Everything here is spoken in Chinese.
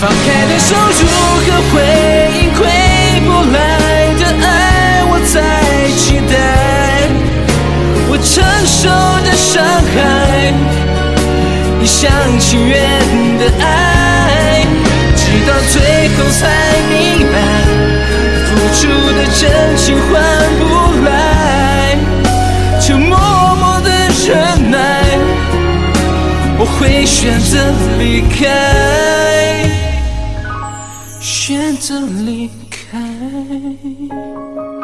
放开的手如何回应回不来的爱？我在期待我承受的伤害，一厢情愿的爱，直到最后才明白，付出的真情换不来，就默默的忍耐，我会选择离开，选择离开。